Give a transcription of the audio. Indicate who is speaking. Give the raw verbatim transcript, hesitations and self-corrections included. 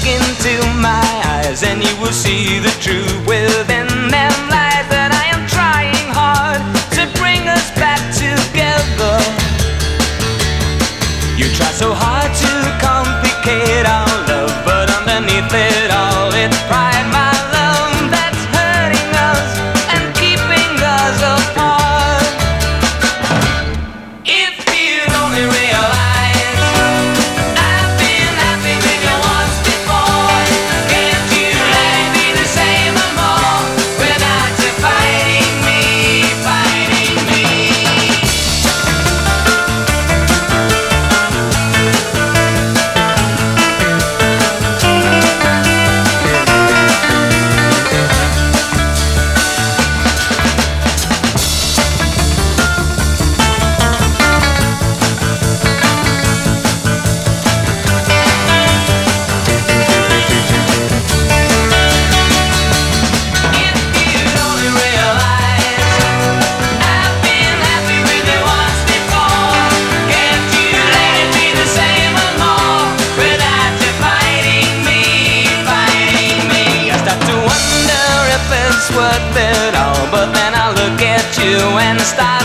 Speaker 1: into my eyes and you will see the truth within them lies, that I am trying hard to bring us back together. You try so hard to complicate our love, but underneath it all it's pride, my love, that's hurting us and keeping us apart. If you'd only realize I've been happy with you once before, can't you let it be the same or more without you fighting me, fighting me? Worth it all, but then I look at you and start